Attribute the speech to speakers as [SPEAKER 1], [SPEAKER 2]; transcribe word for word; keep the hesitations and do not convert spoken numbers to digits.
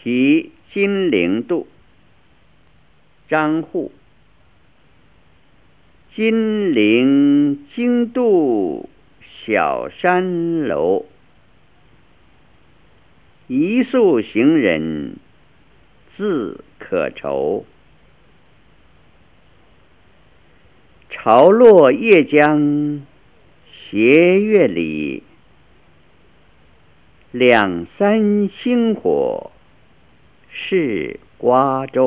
[SPEAKER 1] 题金陵渡，张祜。金陵惊渡小山楼，一宿行人自可愁。潮落叶江斜月里，两三星火是瓜洲。